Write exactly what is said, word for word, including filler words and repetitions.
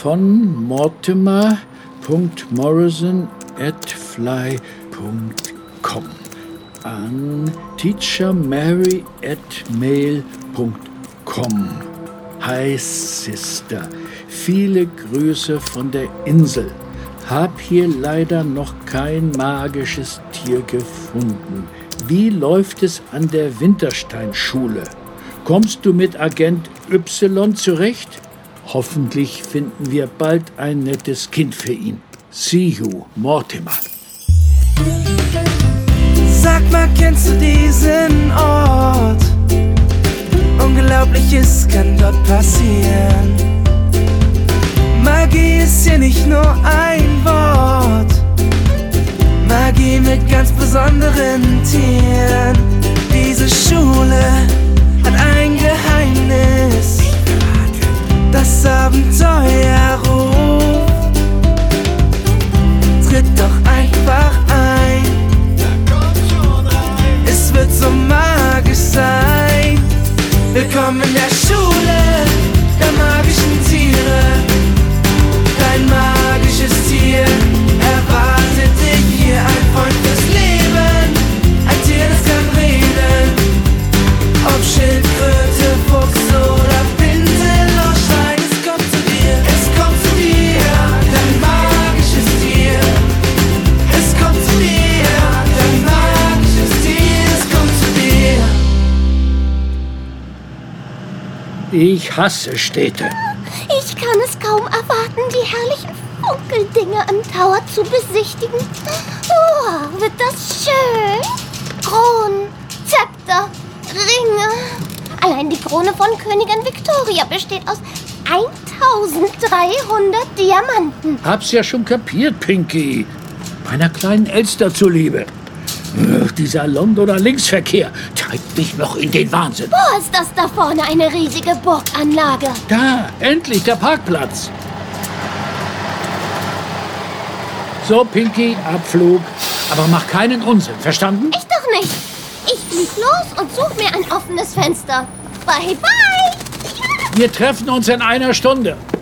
von mortimer punkt morrison at fly punkt com an teachermary at mail punkt com. Hi Sister, viele Grüße von der Insel. Hab hier leider noch kein magisches Tier gefunden. Wie läuft es an der Wintersteinschule? Kommst du mit Agent Y zurecht? Hoffentlich finden wir bald ein nettes Kind für ihn. See you, Mortimer. Sag mal, kennst du diesen Ort? Unglaubliches kann dort passieren. Magie ist hier nicht nur ein Wort. Magie mit ganz besonderen Tieren. Diese Schule hat ein Geheimnis. Das Abenteuer ruft. Tritt doch einfach ein. Es wird so magisch sein. Willkommen in der Schule der magischen Tiere. Dein magisches Tier erwartet dich hier. Ein Freund fürs Leben, ein Tier, das kann reden. Ob Schildkröte, Fuchs oder Pinselstein, es kommt zu dir, es kommt zu dir. Dein magisches Tier, es kommt zu dir. Dein magisches Tier, es kommt zu dir. Ich hasse Städte. Ich kann es kaum erwarten, die herrlichen Funkeldinge am Tower zu besichtigen. Oh, wird das schön. Kronen, Zepter, Ringe. Allein die Krone von Königin Victoria besteht aus eintausenddreihundert Diamanten. Hab's ja schon kapiert, Pinky. Meiner kleinen Elster zuliebe. Ugh, dieser Londoner Linksverkehr treibt mich noch in den Wahnsinn. Boah, ist das da vorne eine riesige Burganlage. Da, endlich der Parkplatz. So, Pinky, Abflug. Aber mach keinen Unsinn, verstanden? Ich doch nicht. Ich flieg los und such mir ein offenes Fenster. Bye, bye. Wir treffen uns in einer Stunde.